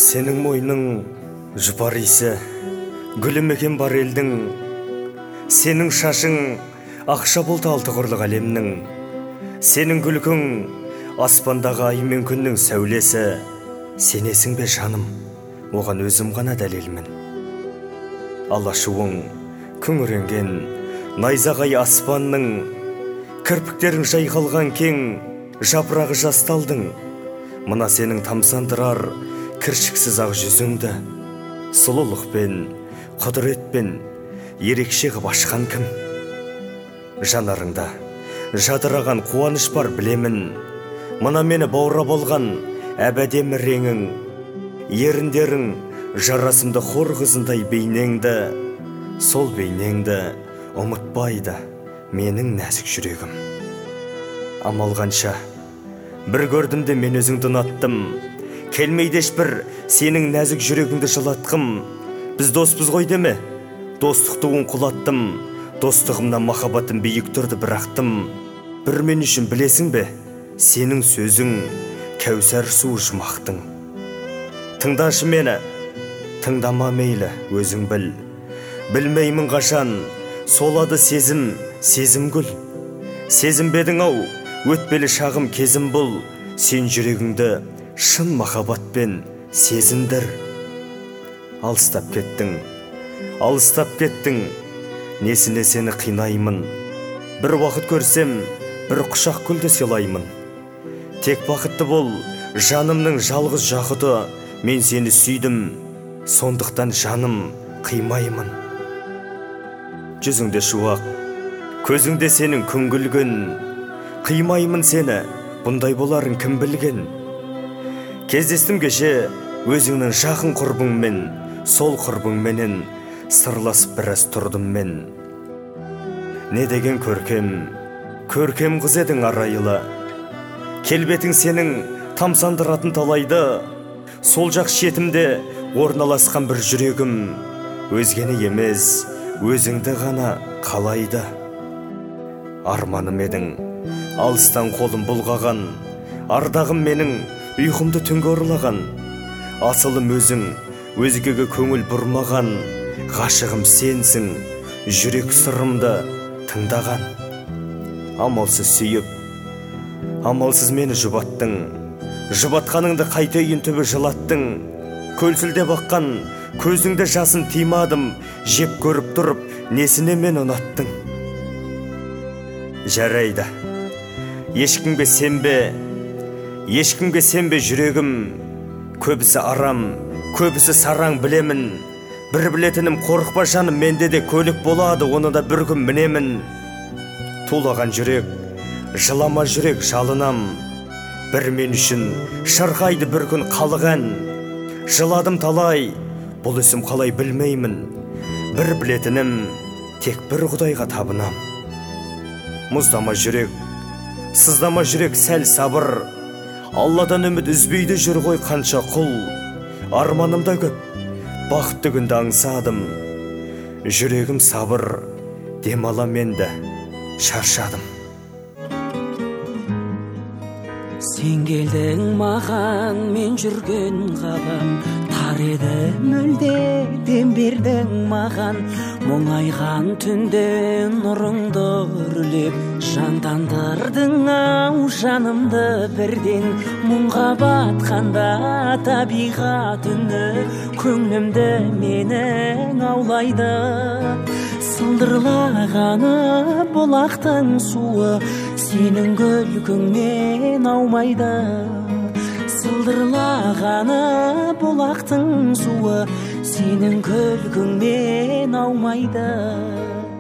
Сенің мойның жұпар иісі, гүлі мекен бар елдің. Сенің шашың ақша бұлт алты құрлық әлемнің. Сенің күлкің аспандағы ай мен күннің сәулесі. Сенесің бе жаным, оған өзім ғана дәлелмін. Алашуың күңіренген найзағай аспанның, кірпіктерің жайқалған кең жапырағы жасталдың. Мына сенің тамсандырар кіршіксіз ақ жүзіңді сұлулықпен, құдіретпен ерекше ғып ашқан кім? Жанарыңда жадыраған қуаныш бар білемін. Мына мені баурап алған әбәдемі реңің, еріндерің жарасымды хор қызындай бейнеңді. Сол бейнеңді ұмытпайды менің нәзік жүрегім. Амалғанша бір көрдім де мен өзіңді ұнаттым. Келмейді ешбір сенің нәзік жүрегіңді жылатқым. Біз доспыз ғой деме, достықты құлаттым. Достығымнан махаббатым биік тұрды бірақтым. Бір мен үшін білесің бе, сенің сөзің кәусар су жұмақтың. Тыңдашы мені, тыңдама мейлі өзің біл. Білмеймін қашан солады сезім, сезім гүл. Сезім бедің ау, өтпелі шағым кезім бұл. Сен жүрегіңді шын махаббатпен сезіндір. Алыстап кеттің, несіне сені қинаймын. Бір уақыт көрсем, бір құшақ гүлді сыйлаймын. Тек бақытты бол, жанымның жалғыз жақұты. Мен сені сүйдім, сондықтан жаным қимаймын. Жүзіңде шуақ, көзіңде сенің күңгілгін. Қимаймын сені, бұндай боларын кім білген? Кездестім кеше өзіңнің жақын құрбыңмен. Сол құрбыңменен сырласып біраз тұрдым мен. Не деген көркем қыз едің арайлы. Келбетің сенің тамсандыратын талайды. Сол жақ шетімде орналасқан бір жүрегім. Өзгені емес, өзіңді ғана қалайды. Арманым едің, алыстан қолым бұлғаған. Ардағым менің ұйқымды түнге ұрлаған. Асылым өзің, өзгеге көңіл бұрмаған. Ғашығым сенсің, жүрек сырымды тыңдаған. Амалсыз сүйіп, амалсыз мені жұбаттың. Жұбатқаныңды қайтейін түбі жылаттың. Көлсілде баққан көзіңді жасын тимадым. Жеп көріп тұрып, несіне мен ұнаттың? Жарайды, ешкімге сенбе жүрегім. Көбісі арам, көбісі сараң білемін. Бір білетінім қорықпа жаным, менде де көлік болады, оны да бір күн мінемін. Тулаған жүрек, жылама жүрек жалынам. Бір мен үшін шырқайды бір күн қалған. Жыладым талай, бұл ісім қалай білмеймін. Бір білетінім тек бір Құдайға табынам. Мұздама жүрек, сыздама жүрек, сәл сабыр. Алладан үміт үзбейді жүр ғой қанша құл. Арманымда көп, бақытты күнді аңсадым. Жүрегім сабыр, демала менді, шаршадым. Сен келдің маған, мен жүрген ғалам. Тар еді мүлде, дем бердің маған. Мұңайған түнде нұрыңды үрлеп, жандандырдың ау жанымды бірден. Мұңға батқанда табиғат үні, көңілімді менің аулайды. Сылдырлағаны бұлақтың суы, сенің күлкіңнен аумайды. Сылдырлағаны бұлақтың суы, сенің күлкіңнен аумайды.